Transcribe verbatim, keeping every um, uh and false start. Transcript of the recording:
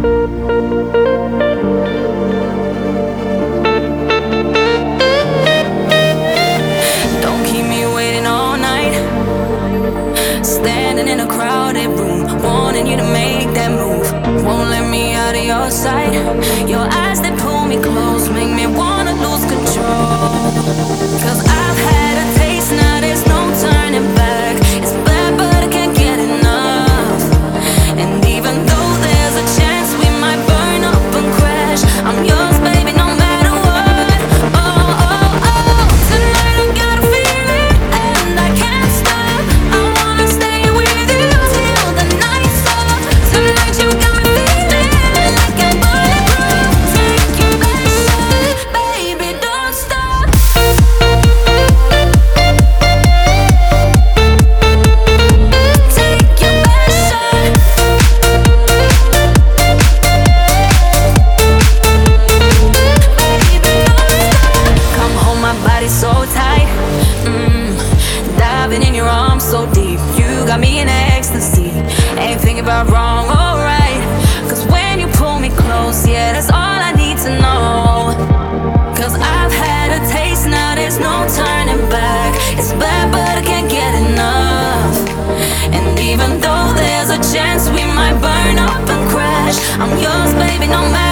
Don't keep me waiting all night, standing in a crowded room, wanting you to make that move. Won't let me out of your sight. Your eyes that pull me close make me wanna lose control. Cause I've had a taste, now there's no turning back. It's bad but I can't get enough. And even though there's a chance we might burn up and crash, I'm yours baby no matter what. Oh, oh, oh, tonight I got a feeling and I can't stop. I wanna stay with you till the night's up. Tonight you got me feeling like I'm bulletproof. Take your best shot, baby don't stop. Take your best shot. Baby don't stop. Come hold my body so tight. Mm. Diving in your arms so deep. You got me in ecstasy. Ain't thinking about wrong or right. Cause when you pull me close, yeah, that's all I need to know. Cause I've had a taste, now there's no turning back. It's bad but I can't get enough. And even though there's a chance we might burn up and crash, I'm yours baby no matter